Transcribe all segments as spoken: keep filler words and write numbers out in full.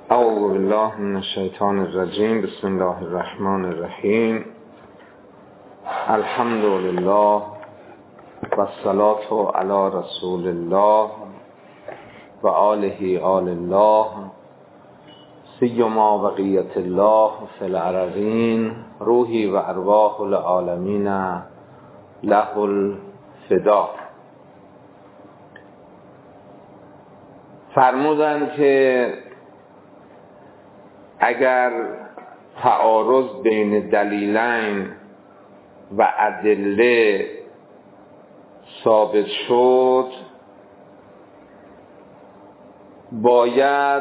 اعوذ بالله من الشیطان الرجیم. بسم الله الرحمن الرحیم. الحمد لله و الصلاة علی رسول الله و آله آل الله سیما بقیت الله فی الارضین روحی و ارواح العالمین له الفدا. فرمودند که اگر تعارض بین دلیلین و ادله ثابت شد، باید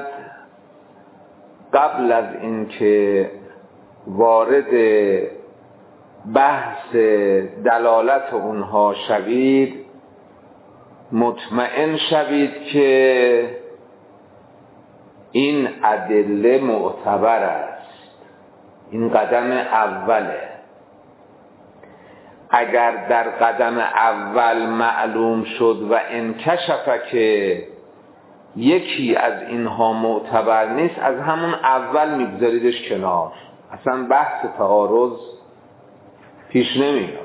قبل از اینکه وارد بحث دلالت اونها شوید مطمئن شوید که این ادله معتبر است. این قدم اوله. اگر در قدم اول معلوم شد و انکشف که یکی از اینها معتبر نیست، از همون اول میگذاریدش کنار، اصلا بحث تعارض پیش نمیاد.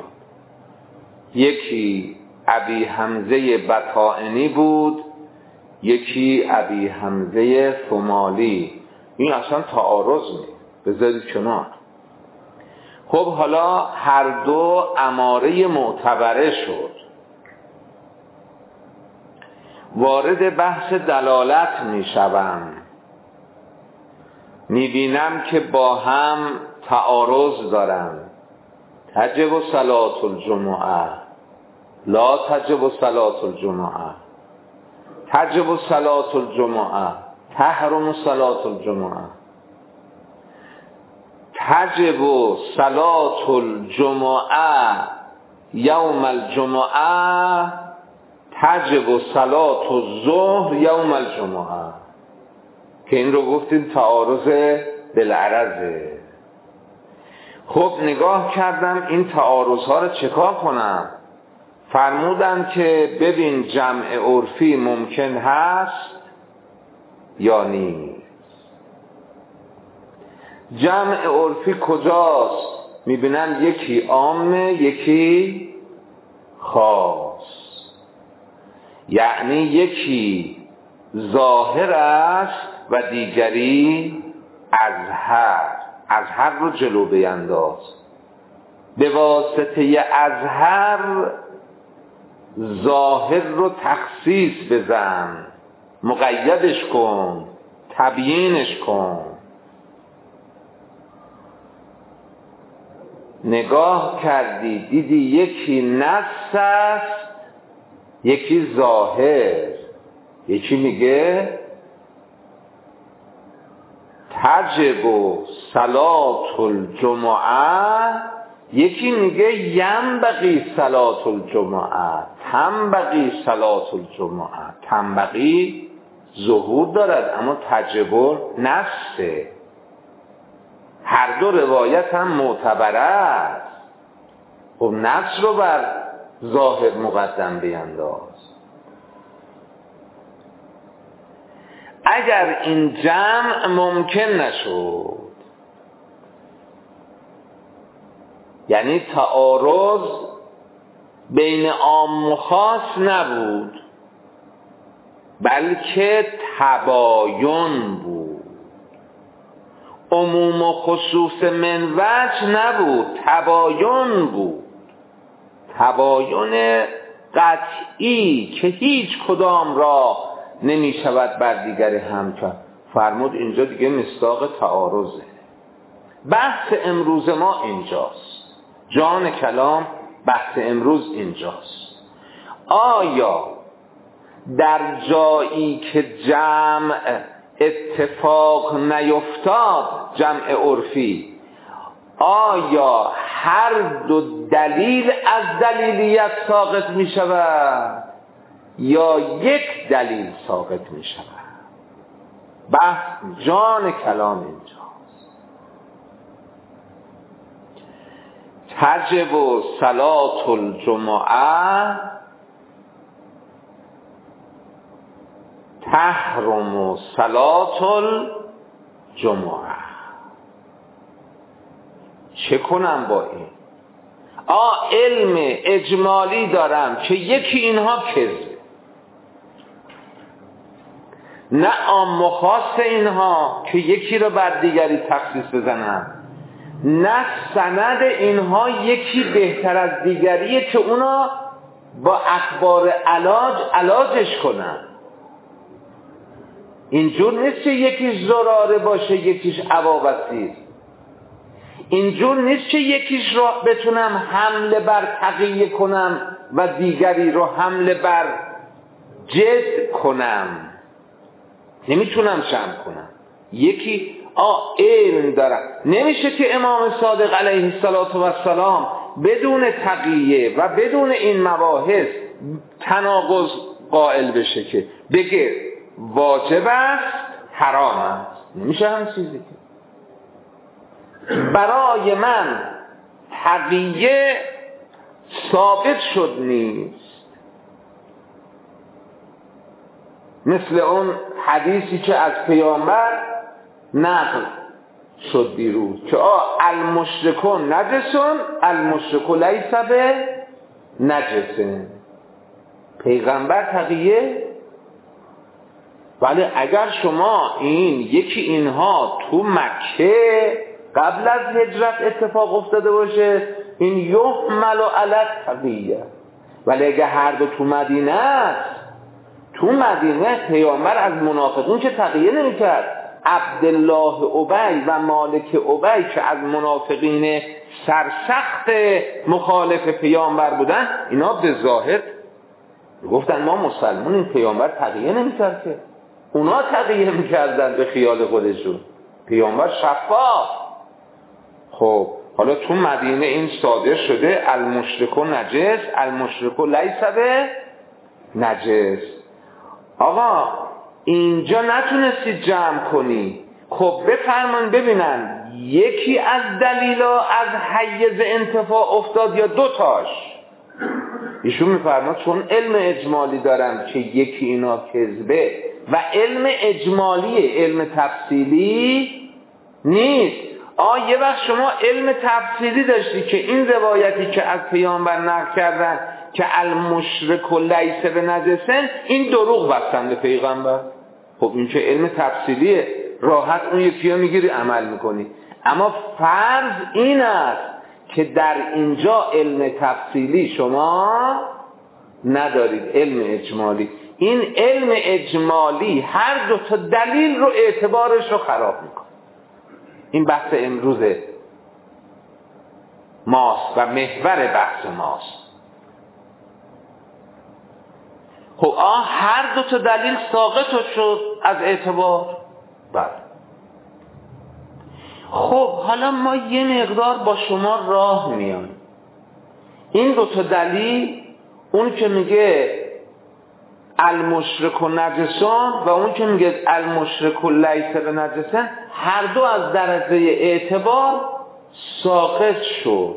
یکی ابی حمزه بطائنی بود، یکی ابی حمزه ثمالی. این اصلا تعارض نیست، بذارید کنار. خب حالا هر دو اماره معتبره شد، وارد بحث دلالت می شوم، می بینم که با هم تعارض دارن. تجب صلاة الجمعه لا تجب صلاة الجمعه، تجب صلاة الجمعه تحرم صلاة الجمعه، تجب صلاة الجمعه یوم الجمعه، تجب صلاة الظهر یوم الجمعه. که این رو گفتیم تعارض بالعرضه. خب نگاه کردم این تعارض ها رو چکار کنم؟ فرمودن که ببین جمع عرفی ممکن هست یا نیست. جمع عرفی کجاست؟ میبینم یکی عامه یکی خاص، یعنی یکی ظاهر است و دیگری اظهر. اظهر رو جلو بینداز، به واسطه اظهر ظاهر رو تخصیص بزن، مقیدش کن، تبیینش کن. نگاه کردی دیدی یکی نص است یکی ظاهر. یکی میگه تجب صلاة الجمعه، یکی میگه ینبغی صلاة الجمعه، تنبغی صلاة الجمعه. تنبغی ظهور دارد اما تجب نصه. هر دو روایت هم معتبر است. خب نص رو بر ظاهر مقدم بینداز. اگر این جمع ممکن نشد، یعنی تعارض بین عام و خاص نبود بلکه تباین بود، عموم و خصوص من وجه نبود، تباین بود. تباین قطعی که هیچ کدام را نمی شود بر دیگر هم کرد. فرمود اینجا دیگه مصداق تعارضه. بحث امروز ما اینجاست، جان کلام بحث امروز اینجاست. آیا در جایی که جمع اتفاق نیفتاد، جمع عرفی، آیا هر دو دلیل از دلیلیت ساقط می شود یا یک دلیل ساقط می شود؟ بحث جان کلام اینجاست. تجب صلاة الجمعه تحرم صلاة جمعه. چه کنم با این؟ آ علم اجمالی دارم که یکی اینها کذب، نه عام و خاص اینها که یکی رو بر دیگری تخصیص بزنم، نه سند اینها یکی بهتر از دیگریه که اونا با اخبار علاج علاجش کنن. اینجور نیست که یکیش زراره باشه یکیش عوابسیر. اینجور نیست که یکیش رو بتونم حمله بر تقیه کنم و دیگری رو حمله بر جد کنم. نمیتونم جمع کنم. یکی آ علم دارم. نمیشه که امام صادق علیه السلام بدون تقیه و بدون این مباحث تناقض قائل بشه که بگه واجب است حرام است. نمیشه هم چیزی که برای من تقیه ثابت شد نیست. مثل اون حدیثی که از پیامبر نقل شد دیروز که آه المشرکون نجسون المشرک لیس به نجسن. پیغمبر تقیه. ولی اگر شما این یکی اینها تو مکه قبل از هجرت اتفاق افتاده باشه این یحمل علی تقیه، ولی اگر هر دو تو مدینه است، تو مدینه پیامبر از منافقین که تقیه نمی‌کرد. عبدالله ابی و مالک ابی که از منافقین سرسخت مخالف پیامبر بودن، اینا به ظاهر گفتن ما مسلمونیم، پیامبر تقیه نمی‌کرد که. اونا تقیه می‌کردن به خیال خودشون، پیامبر شفاف. خب حالا تو مدینه این صادر شده المشرک نجس المشرک لیس به نجس. آقا اینجا نتونستی جمع کنی، خب بفرمان ببینن یکی از دلیلا از حیز انتفاع افتاد یا دوتاش. ایشون میفرماد چون علم اجمالی دارم که یکی اینا کذبه و علم اجمالی علم تفصیلی نیست. آه یه وقت شما علم تفصیلی داشتی که این روایتی که از پیامبر نقل کردن که المشرک لیس بنجسن این دروغ بستن به پیغمبر. خب این که علم تفصیلیه، راحت اون یکی رو میگیری عمل میکنی. اما فرض این است که در اینجا علم تفصیلی شما ندارید، علم اجمالی. این علم اجمالی هر دو تا دلیل رو اعتبارش رو خراب میکنه. این بحث امروز ماست و محور بحث ماست. خب آه هر دو تا دلیل ساقط شد از اعتبار. بله. خب حالا ما یه مقدار با شما راه میان. این دو تا دلیل، اون که میگه المشرک نجسان و اون که میگه المشرک لیس بنجسن، هر دو از درجه اعتبار ساقط شد.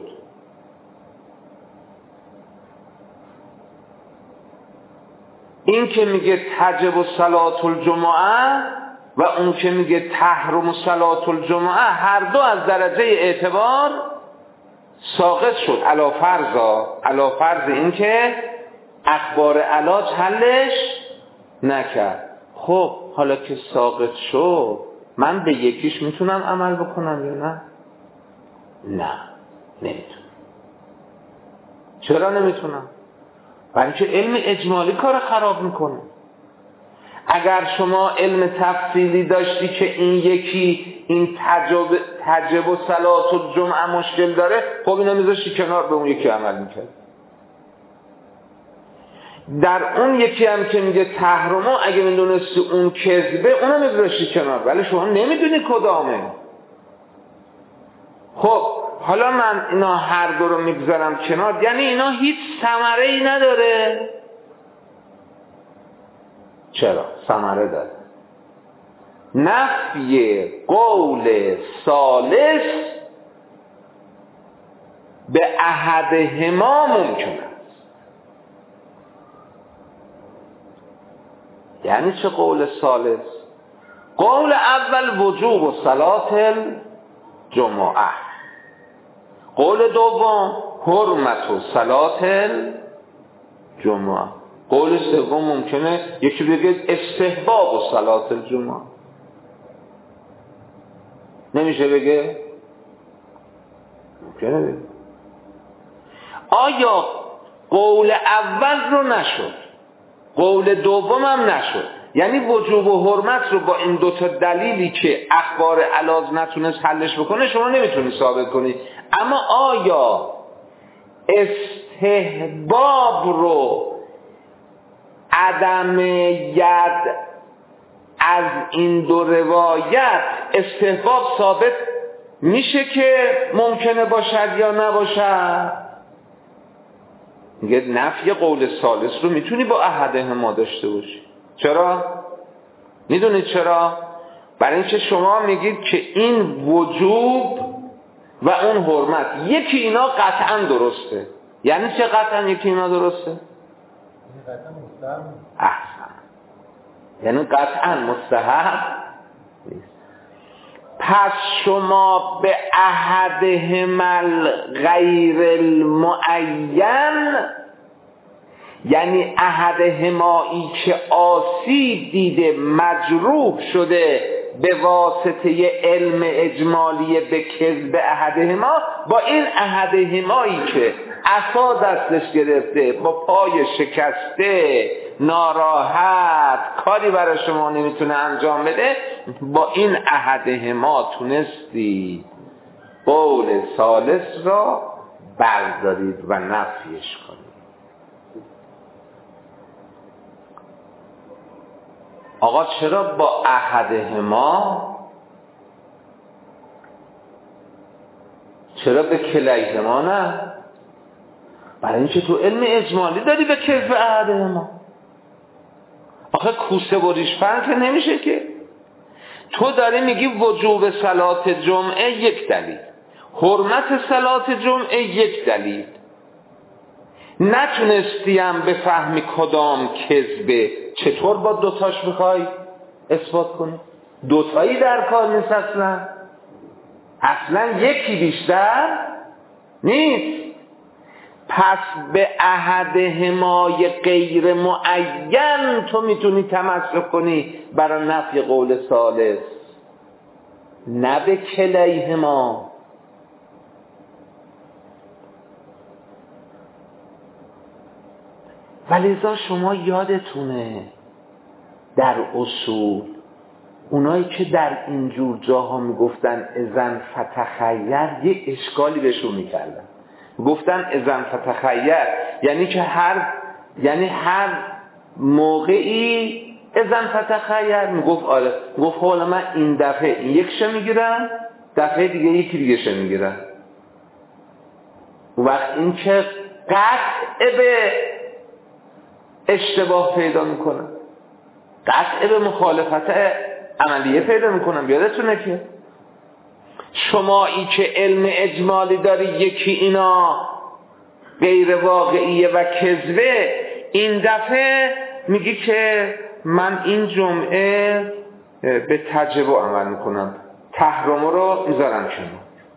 این که میگه تجب صلاة الجمعه و اون که میگه تحرم صلاة الجمعه، هر دو از درجه اعتبار ساقط شد. علا فرضا علا فرض این که اخبار علاج حلش نکرد. خب حالا که ساقط شد من به یکیش میتونم عمل بکنم یا نه؟ نه نمیتونم. چرا نمیتونم؟ برای که علم اجمالی کار خراب میکنه. اگر شما علم تفصیلی داشتی که این یکی این تجب تجب و صلاة الجمعه مشکل داره، خب اینا میذاشتی کنار، به اون یکی عمل میکرد. در اون یکی هم که میگه تحرمو، اگه میدونستی اون کذبه اونو میذاشتی کنار، ولی شما نمیدونی کدامه. خب حالا من اینا هر دو رو میگذارم کنار، یعنی اینا هیچ ثمره ای نداره. چرا؟ ثمره داره. نفی قول ثالث به احدهما ممکن است. یعنی چه قول ثالث؟ قول اول وجوب و صلاة الجمعه، قول دوم حرمت و صلاة الجمعه، قول سوم ممکنه یکی بگه استحباب و صلاة الجمعه. نمیشه بگه؟ ممکنه بگه. آیا قول اول رو نشد، قول دوم هم نشد، یعنی وجوب و حرمت رو با این دوتا دلیلی که اخبار علاج نتونست حلش بکنه شما نمیتونی ثابت کنی، اما آیا استحباب رو عدم ید از این دو روایت استحباب ثابت میشه که ممکنه باشد یا نباشد؟ میگه نفی قول ثالث رو میتونی با احدهما داشته باشی. چرا؟ میدونید چرا؟ برای اینکه شما میگید که این وجوب و اون حرمت یکی اینا قطعا درسته. یعنی چه قطعا یکی اینا درسته؟ احسن، یعنی قطعا مستحب نیست. پس شما به احدهما غیر المعین، یعنی احدهمایی که آسیب دیده مجروح شده به واسطه علم اجمالی به کذب احدهما، با این احدهمایی که عصا دستش گرفته با پای شکسته ناراحت کاری برای شما نمیتونه انجام بده، با این احدهما تونستی قول ثالث را بردارید و نفیش کنید. آقا چرا با احدهما؟ چرا به کلیهما نه؟ برای اینکه تو علم اجمالی داری به کذب احدهما. آخه کوسه و ریشفند که نمیشه که. تو داری میگی وجوب صلات جمعه یک دلیل، حرمت صلات جمعه یک دلیل، نتونستیم بفهمی کدام کذبه، چطور با دوتاش میخوای اثبات کنی؟ دوتایی در کار نیست اصلا، اصلا یکی بیشتر نیست. پس به احدهمای غیر معین تو میتونی تمسک کنی برای نفی قول ثالث، نه به کلیهما. ولذا شما یادتونه در اصول اونایی که در اینجور جاها میگفتن اذن فتخیر یه اشکالی بهشون میکردن، گفتن اذن فتخیر یعنی که هر یعنی هر موقعی اذن فتخیر میگفت آره، میگفت حالا من این دفعه این یکشو میگیرم، دفعه دیگه یکی دیگه شو میگیرم. وقت این که قطع به اشتباه پیدا میکنن، قطع به مخالفت عملیه پیدا میکنن. یادتونه که شمایی که علم اجمالی داری یکی اینا غیر واقعیه و کذبه، این دفعه میگی که من این جمعه به تجربه عمل میکنم، تحرم رو میذارم کنار.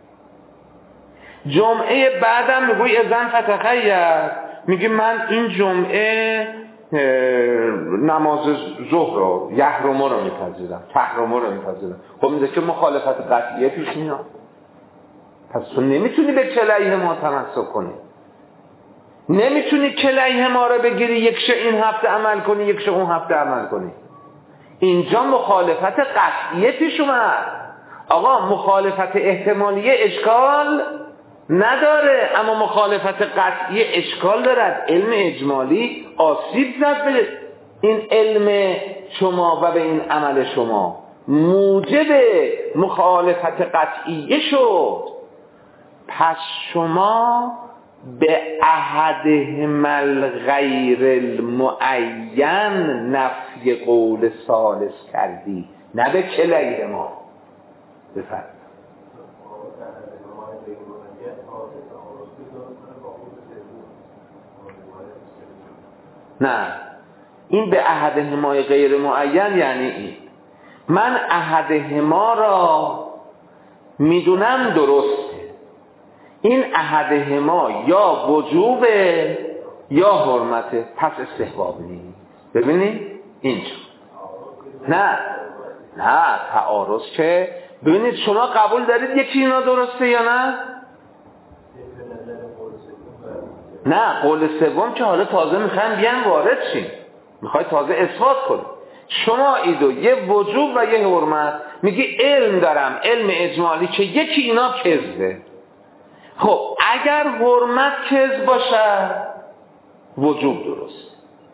جمعه بعدم میگوی اذن فتخیر، میگی من این جمعه نماز ظهر رو یحرم رو میپذیرم، تحرم رو میپذیرم. خب میگه که مخالفت قطعیه پیش میاد. پس تو نمیتونی به کلیه ما تمسک کنی، نمیتونی کلیه ما رو بگیری یکشه این هفته عمل کنی یکشه اون هفته عمل کنی. اینجا مخالفت قطعیه پیش اومد. آقا مخالفت احتمالیه اشکال نداره، اما مخالفت قطعی اشکال دارد. علم اجمالی آسیب زد به این علم شما و به این عمل شما، موجب مخالفت قطعی شد. پس شما به احدهما الغیر المعین نفی قول ثالث کردی، نه به کلیهما. بفرمایید. نه، این به احدهما غیر معین یعنی این من احدهما را میدونم درسته، این احدهما یا وجوبه یا حرمته، پس استحباب نیست. ببینید اینجا نه نه تعارض که ببینید شما قبول دارید یکی اینا درسته یا نه؟ نه قول سوم که حالا تازه میخوایم بیان وارد شیم، میخوای تازه اثبات کنی. شما ایدو یه وجوب و یه حرمت میگی علم دارم، علم اجمالی که یکی اینا کذبه. خب اگر حرمت کذب باشه وجوب درست،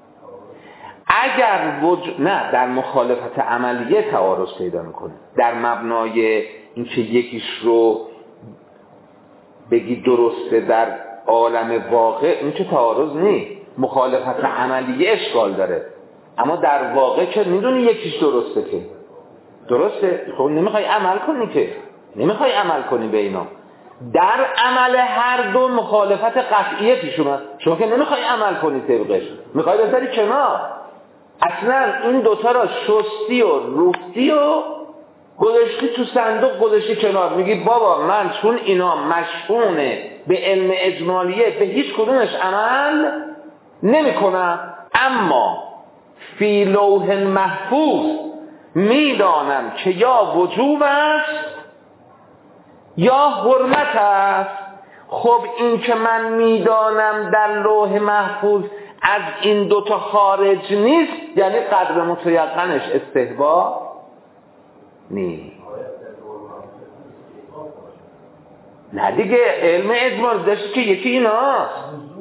اگر وجوب نه در مخالفت عملیه تعارض پیدا میکنه. در مبنای اینکه یکیش رو بگی درسته در عالم واقع این که تعارض نیست، مخالفت عملیه اشکال داره، اما در واقع که میدونی یکیش درسته که درسته. خب نمیخوای عمل کنی که نمیخوای عمل کنی به اینا، در عمل هر دو مخالفت قطعیه پیش اومد، شما که نمیخوای عمل کنی طبقش، میخوای بذاری کنار. اصلا این دوتا را شستی و روفتی و گذاشتی تو صندوق، گذاشتی کنار، میگی بابا من چون اینا مشئونه به علم اجمالیه به هیچ کدومش عمل نمی کنم، اما فی لوح محفوظ میدانم که یا وجوب است یا حرمت است. خب این که من میدانم در لوح محفوظ از این دوتا خارج نیست، یعنی قدر متیقنش استحباب نیست. نه دیگه علم اجمالی داشت که یکی ایناست،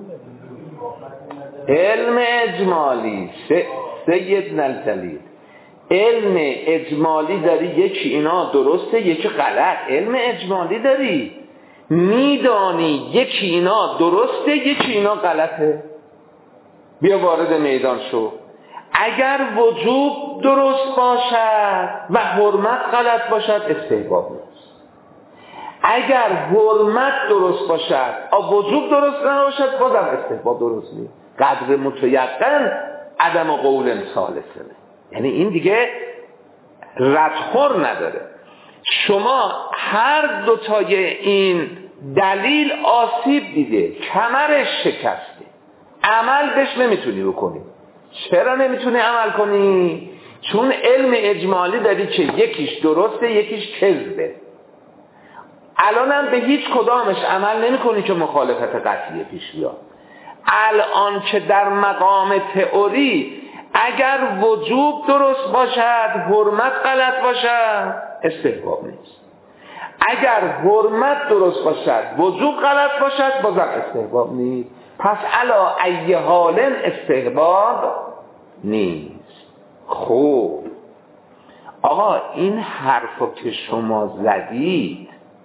علم اجمالی سید نلتلید، علم اجمالی داری یکی اینا درسته یکی غلط، علم اجمالی داری میدانی یکی اینا درسته یکی اینا غلطه، بیا وارد میدان شو. اگر وجوب درست باشد و حرمت غلط باشد استحباب نیست، اگر حرمت درست باشد و وجوب درست نباشد بازم استحباب درست نیست. قدر متیقن عدم قول ثالثه، یعنی این دیگه ردخور نداره. شما هر دوتای این دلیل آسیب دیده، کمرش شکسته، عمل بهش نمیتونی بکنی. چرا نمیتونی عمل کنی؟ چون علم اجمالی داری که یکیش درسته یکیش کذبه. الانم به هیچ کدامش عمل نمی کنی که مخالفت قطعی پیش بیاد. الان که در مقام تئوری اگر وجوب درست باشد حرمت غلط باشد استحباب نیست، اگر حرمت درست باشد وجوب غلط باشد بازم استحباب نیست. پس علا ای حال استحباب نیست. خوب آقا این حرفو که شما زدید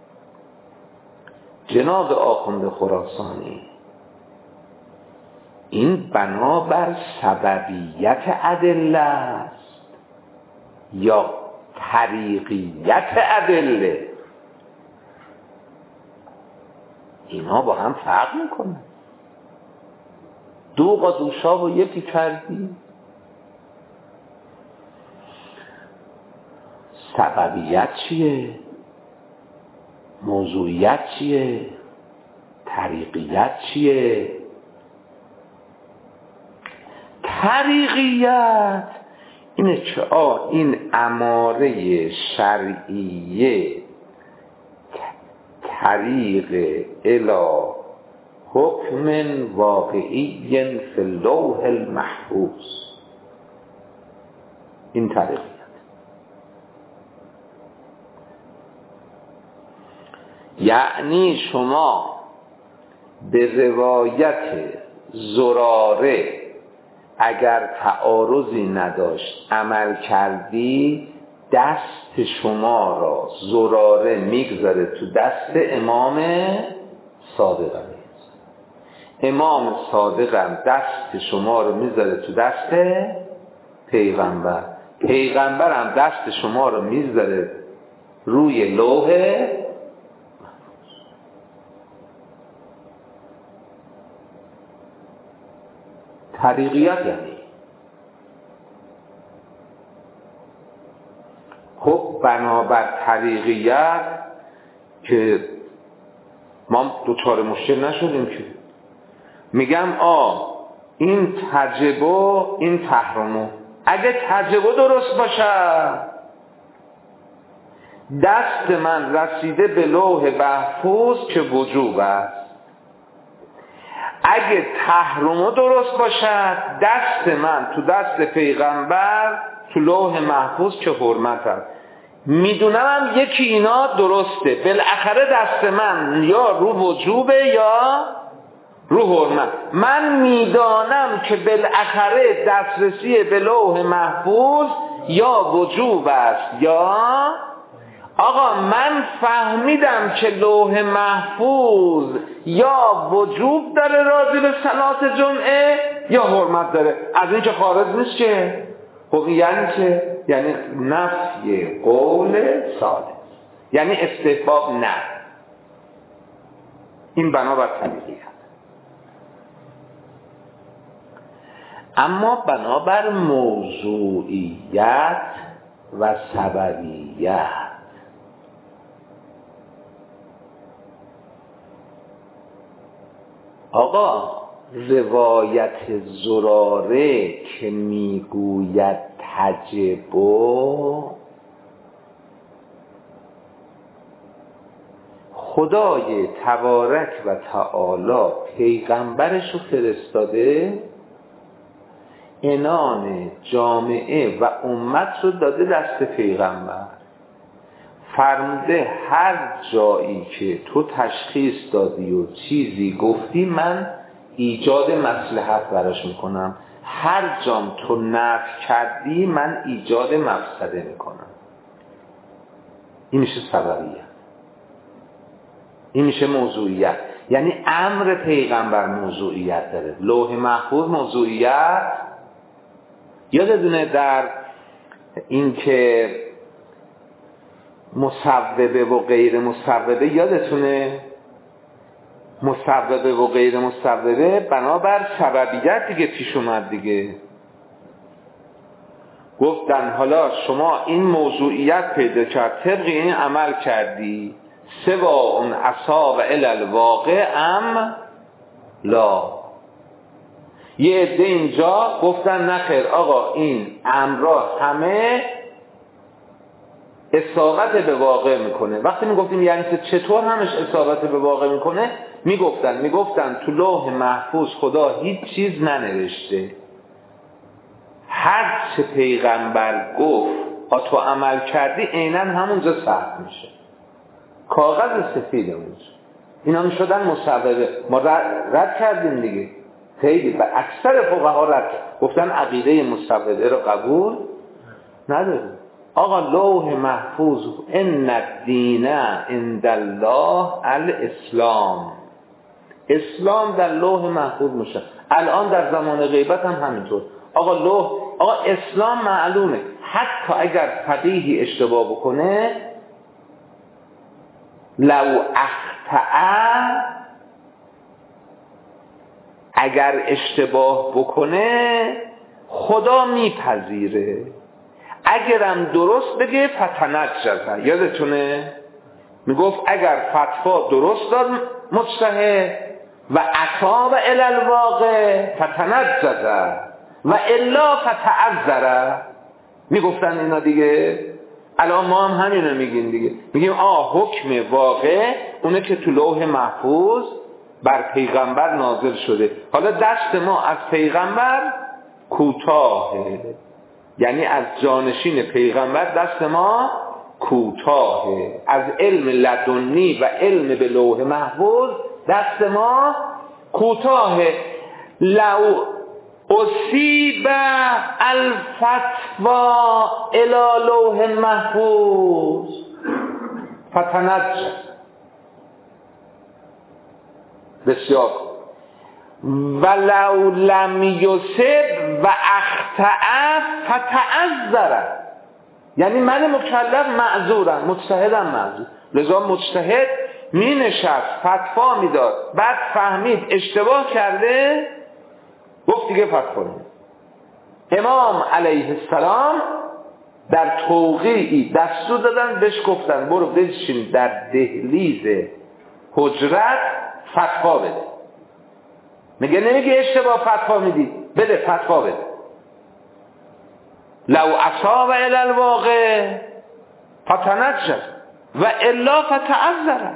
جناب آخوند خراسانی، این بنابر سببیت ادله است یا طریقیت ادله؟ اینا با هم فرق میکنه. دو قدوشا و یکی کردی. سببیت چیه؟ موضوعیت چیه؟ طریقیت چیه؟ طریقیت اینه که آه این اماره شرعیه طریق الی حکم واقعی فی اللوح المحفوظ، این طریقیت. یعنی شما به روایت زراره اگر تعارضی نداشت عمل کردی، دست شما را زراره میگذاره تو دست امام صادق است. امام صادق هم دست شما رو میذاره تو دست پیغمبر، پیغمبر هم دست شما رو میذاره روی لوح. طریقیت یعنی خب بنابر طریقیت که ما دوچار مشکل نشدیم که میگم آ این تجربه این تحرمه، اگه تجربه درست باشه دست من رسیده به لوح محفوظ که وجوب است، اگه تحرمه درست باشد دست من تو دست پیغمبر تو لوح محفوظ که حرمت است. میدونم یکی اینا درسته، بالاخره دست من یا رو وجوبه یا رو حرمت. من میدانم که بالاخره دسترسی به لوح محفوظ یا وجوب است یا آقا من فهمیدم که لوح محفوظ یا وجوب داره راجع به صلات جمعه یا حرمت داره، از این که خارج نیست که خب یعنی که یعنی نفی قول صادق، یعنی استحباب نه. این بنابر طریقیت. اما بنابر موضوعیت و سببیت، آقا روایت زراره که میگوید تجب، خدای تبارک و تعالی پیغمبرش رو فرستاده عنان جامعه و امت رو داده دست پیغمبر، فرموده هر جایی که تو تشخیص دادی و چیزی گفتی من ایجاد مصلحت براش میکنم، هر جام تو نفی کردی من ایجاد مفسده میکنم. این میشه سببیت، این میشه موضوعیت. یعنی امر پیغمبر موضوعیت داره، لوح محفوظ موضوعیت. یادتونه در این که مصوبه و غیر مصوبه، یادتونه مصوبه و غیر مصوبه بنابر سببیت دیگه پیش اومد دیگه. گفتن حالا شما این موضوعیت پیدا کرد، طبق این عمل کردی، سوا اون اصاب الالواقع ام لا. یه عده اینجا گفتن نخیر آقا این امرها همه اصابت به واقع میکنه. وقتی میگفتیم یعنی چطور همش اصابت به واقع میکنه، میگفتن میگفتن تو لوح محفوظ خدا هیچ چیز ننوشته، هر چه پیغمبر گفت تو عمل کردی عیناً همونجا ثبت میشه، کاغذ سفید اونجا. اینا میشدن مصوبه. ما رد, رد کردیم دیگه، خیلی و اکثر فقها رد گفتن عقیده مصوبه رو قبول نداریم. آقا لوح محفوظ ان الدین عند الله الاسلام، اسلام در لوح محفوظ میشه. الان در زمان غیبت هم همینطور. آقا لوح، آقا اسلام معلومه، حتی اگر فقیهی اشتباه بکنه لو اخطأ، اگر اشتباه بکنه خدا میپذیره، اگرم درست بگه فتنجزه. یادتونه میگفت اگر فتوا درست داد مجتهد و اصاب الالواقع فتنجزه و الا فتعذره. میگفتن اینا دیگه. الان ما هم همینو میگیم دیگه، میگیم آه حکم واقع اونه که تو لوح محفوظ بر پیغمبر نازل شده. حالا دست ما از پیغمبر کوتاهه، یعنی از جانشین پیغمبر دست ما کوتاهه، از علم لدنی و علم به لوح محفوظ دست ما کوتاهه. لو اصیب الفتوا الی لوح محفوظ فتنجز. بسیار. ولو لم یصب و اخطأ فتعذر، یعنی من مکلف معذورم، مجتهدم معذور. لذا مجتهد می نشست فتوا میداد، بعد فهمید اشتباه کرده، گفت دیگه فتوا نید. امام علیه السلام در توقیعی دستور دادن، بهش گفتن برو بشین در دهلیز حجرت فتوا بده. میگه نمیگه اشتباه فتوا میدی، بده فتوا بده. لو اصاب الی الواقع فتنجد و الا فتعذر.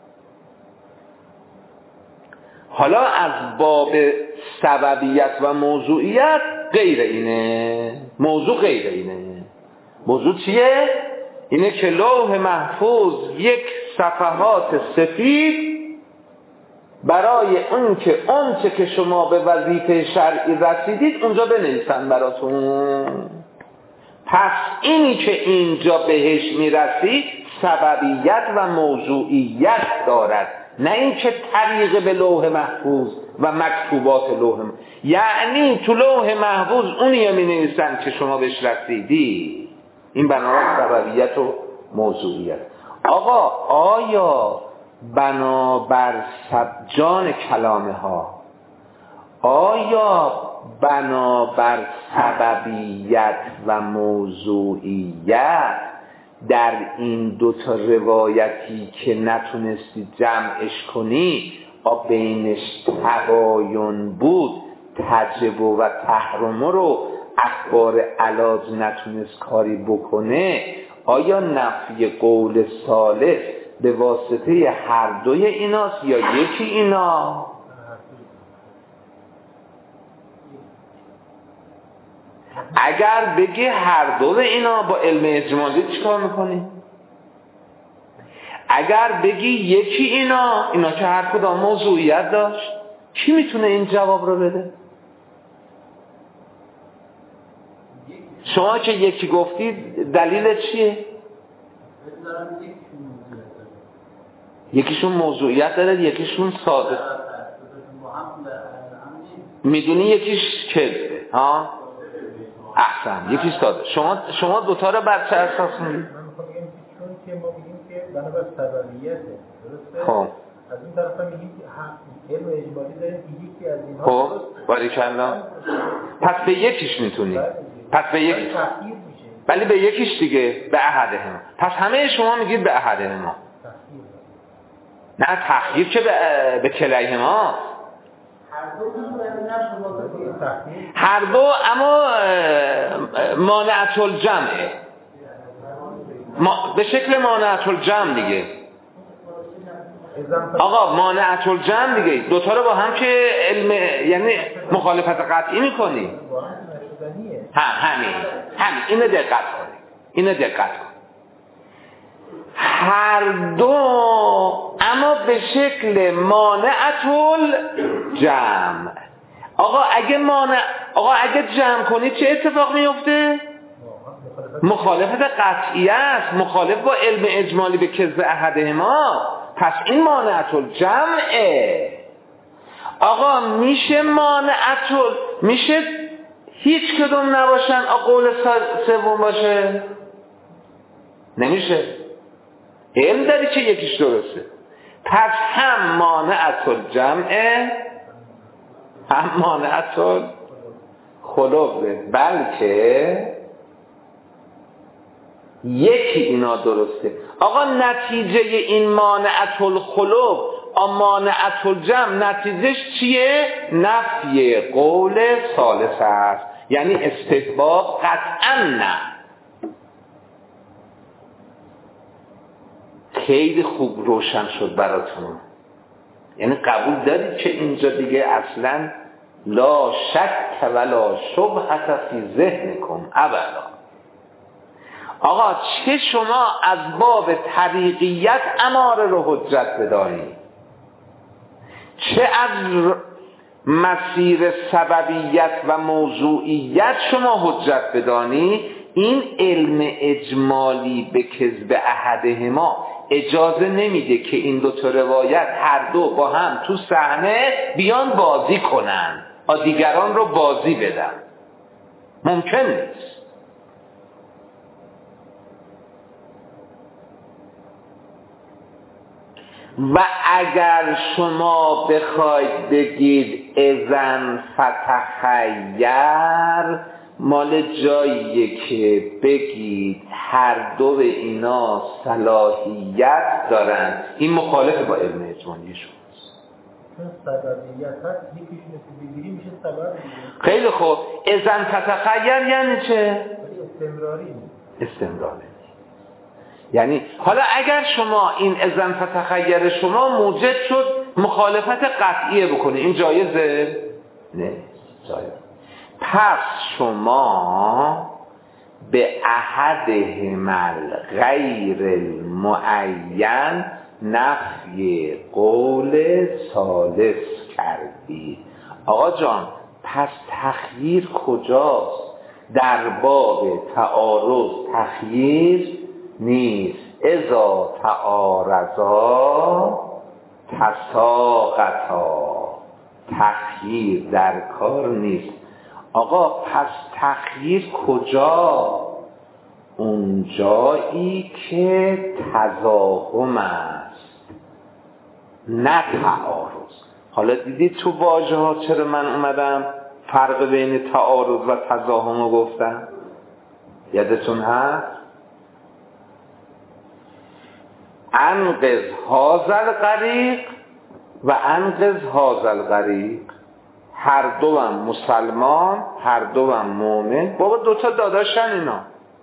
حالا از باب سببیت و موضوعیت غیر اینه، موضوع غیر اینه. موضوع چیه؟ اینه که لوح محفوظ یک صفحات سفید برای اون که اون چه که شما به وظیفه شرعی رسیدید اونجا بنویسن براتون. پس اینی که اینجا بهش میرسید سببیت و موضوعیت دارد، نه این که طریق به لوح محفوظ و مکتوبات لوح محفوظ. یعنی تو لوح محفوظ اونی می نویسن که شما بهش رسیدی. این بنابرای سببیت و موضوعیت. آقا آیا بنابر سب جان کلامه ها، آیا بنابر سببیت و موضوعیت در این دوتا روایتی که نتونستی جمعش کنی بینش تباین بود، تجربه و تحرمه رو اخبار علاج نتونست کاری بکنه، آیا نفی قول ثالث به واسطه هر دوی ایناست یا یکی اینا؟ اگر بگی هر دو اینا با علم اجمالی چیکار میکنی؟ اگر بگی یکی اینا، اینا که هر کدام موضوعیت داشت، کی میتونه این جواب رو بده؟ شما که یکی گفتید دلیل چیه؟ یکیشون موضوعیت داره، یکیشون ساده. میدونی یکیش کذبه ها؟ احسن، یکیش ساده. شما شما دوتا رو بر چه اساس میگید؟ من میخوام بگم چون که ما میگیم که بنابر سببیته، درسته؟ خب از این طرف هم میگیم که علم اجمالی داریم که یکی از اینها خب باریکلا. پس به یکیش میتونی. پس به یکیش. ولی به یکیش دیگه، به احدهما. پس همه شما میگید به احدهما. نه تخییر که به به کلیهما. هر دو اما مانعت الجمعه، ما به شکل مانعت الجمع دیگه. آقا مانعت الجمع دیگه، دوتا رو با هم که علم یعنی مخالفت قطعی میکنی. هم همین همین اینو دقت کنی، اینو دقت کن. هر دو اما به شکل مانعت الجمع. آقا اگه مانع آقا اگه جمع کنی چه اتفاق میفته؟ مخالفت قطعی است، مخالف با علم اجمالی به کذب احدهما. پس این مانعت الجمعه. آقا میشه مانعت ال... میشه هیچ کدوم نباشن آقا قول سوم باشه؟ نمیشه. علم داری که یکیش درسته. پس هم مانعت الجمعه هم مانعت الخلوه، بلکه یکی اینا درسته. آقا نتیجه این مانعت الخلوه و مانعت الجمع نتیجهش چیه؟ نفی قول ثالث است، یعنی استحباب قطعا نه. خیلی خوب روشن شد براتون. یعنی قبول دارید که اینجا دیگه اصلا لا شک ولا شبهه فی ذهنکم ابدا. آقا چه شما از باب طریقیت اماره رو حجت بدانید، چه از مسیر سببیت و موضوعیت شما حجت بدانید، این علم اجمالی به کذب احدهما اجازه نمیده که این دو تا روایت هر دو با هم تو صحنه بیان بازی کنن و دیگران رو بازی بدن. ممکن نیست. و اگر شما بخواید بگید اذن فتخیر مال جاییه که بگید هر دو اینا صلاحیت دارن، این مخالف با علم اجمالی شماست. چون سببیت هست یکیشون که بگیری میشه سبب. خیلی خوب، اذن فتخیر یعنی چه؟ استمراری. استمراری. یعنی حالا اگر شما این اذن فتخیر شما موجب شد مخالفت قطعیه بکنی، این جایزه؟ نه جایزه. پس شما به احدهما غیر المعین نفی قول ثالث کردی. آقا جان پس تخییر کجاست؟ در باب تعارض تخییر نیست. اذا تعارضا تساقطا، تخییر در کار نیست. آقا پس تخییر کجا؟ اون جایی که تضاهم است نه تعارض. حالا دیدید تو واژه ها چرا من اومدم فرق بین تعارض و تضاهم رو گفتم؟ یادتون هست؟ انقذ هذا الغریق و انقذ هذا الغریق، هر دو هم مسلمان، هر دو هم مومن. بابا دوتا داداشن اینا،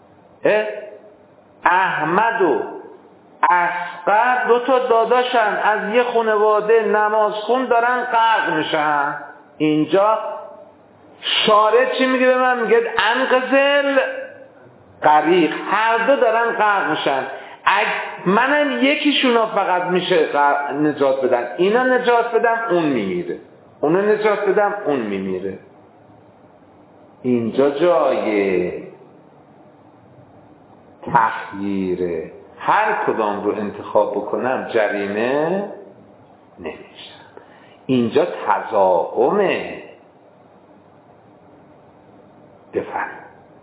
احمد و اصغر دوتا داداشن، از یه خانواده نماز خون دارن غرق میشن. اینجا شارع چی میگه به من؟ میگه انقذل غریق، هر دو دارن غرق میشن. منم یکیشونا فقط میشه نجات بدن، اینا نجات بدم اون میمیره، اونا نجات بدم اون میمیره. اینجا جای تخییره، هر کدام رو انتخاب بکنم جریمه نمیشم. اینجا تضاهمه. بفرم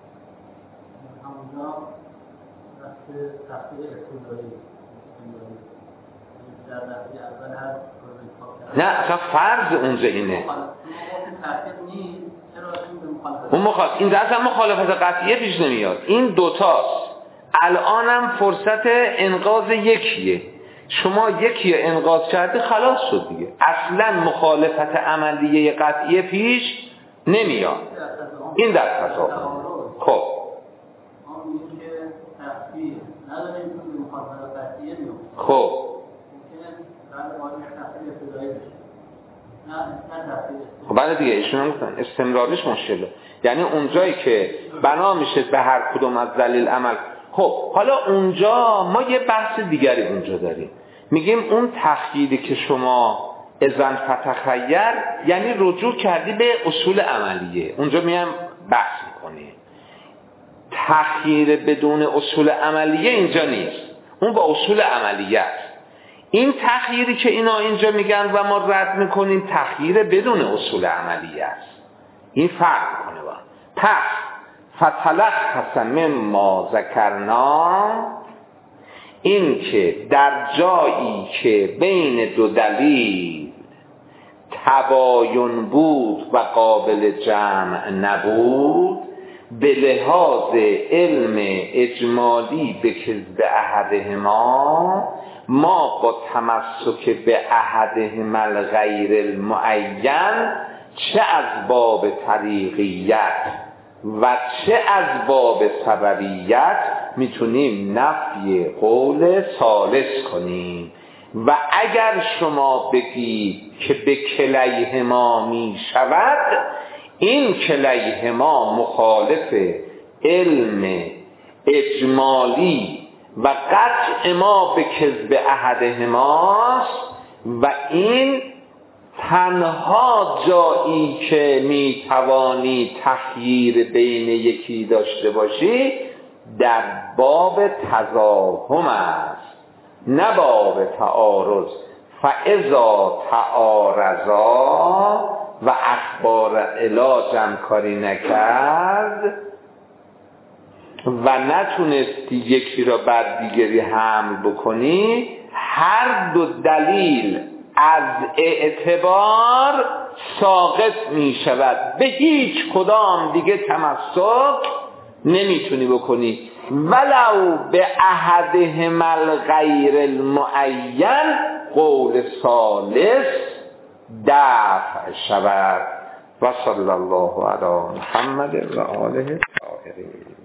نه اصلا فرض اونجا اینه. اون مخالف این دست هم مخالفت قطعیه پیش نمیاد. این دوتاست. الانم فرصت انقاذ یکیه، شما یکی انقاذ کردی خلاص شد دیگه، اصلا مخالفت عملیه قطعیه پیش نمیاد. این در تضاهم. خب خب خب بعد دیگه ایشون هم گفتن استمراریش مشکله، یعنی اونجایی که بنا میشه به هر کدوم از دلیل عمل. خب حالا اونجا ما یه بحث دیگری اونجا داریم، میگیم اون تخییری که شما اذن فتخیر یعنی رجوع کردی به اصول عملیه، اونجا میام بحث میکنیم. تخییر بدون اصول عملیه اینجا نیست، اون با اصول عملیه است. این تخییری که اینا اینجا میگن و ما رد میکنیم تخییر بدون اصول عملیه است. این فرق کنه با پس فتلخص مما ذکرنا، این که در جایی که بین دو دلیل تباین بود و قابل جمع نبود، به لحاظ علم اجمالی به کذب احدهما، ما با تمسک به احدهما الغیر المعین چه از باب طریقیت و چه از باب سببیت میتونیم نفی قول ثالث کنیم. و اگر شما بگید که به کلیهما می شود، این کلیهما مخالف علم اجمالی و قطع ما به کذب احدهماست و این تنها جایی که می توانی تخییر بین یکی داشته باشی در باب تضاهم است، نه باب تعارض. فاذا تعارضا و اخبار علاجم کاری نکرد و نتونستی یکی را بر دیگری حمل بکنی، هر دو دلیل از اعتبار ساقط می شود، به هیچ کدام دیگه تمسک نمیتونی بکنی. ولو به احدهم الغیر المعین قول ثالث دفع شود. و صلی الله علی محمد و آله الطاهرین.